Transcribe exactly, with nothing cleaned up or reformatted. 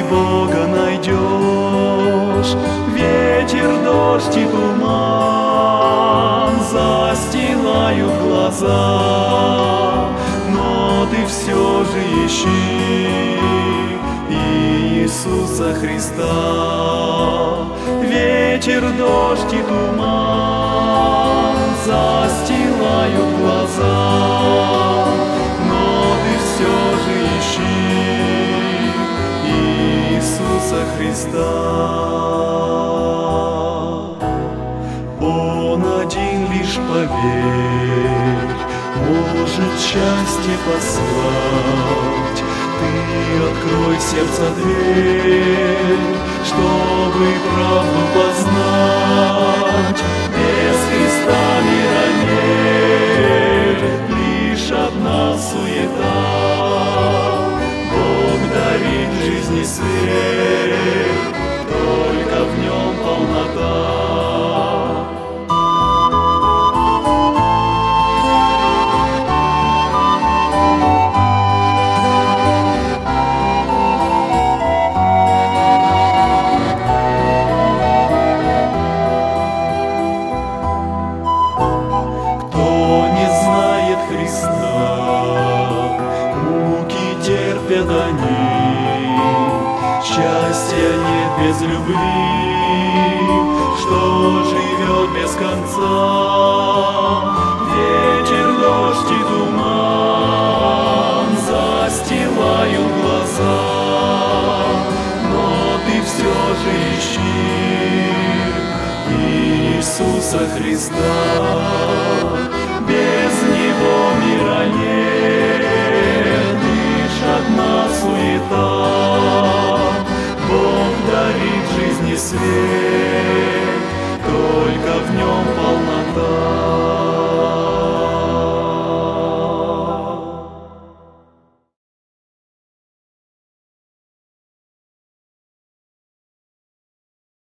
Бога найдешь. Ветер, дождь и туман застилают глаза, но ты все же ищи Иисуса Христа. Ветер, дождь и туман застилают глаза, но ты все же ищи Иисуса Христа. Он один лишь, поверь, может счастье послать. Ты открой сердце дверь, чтобы правду познать. Без Христа мира нет, лишь одна суета. Бог дарит жизни свет, только в нем полнота. Терпят они, счастья нет без любви, что живет без конца. Ветер, дождь и туман застилают глаза, но ты все же ищи Иисуса Христа.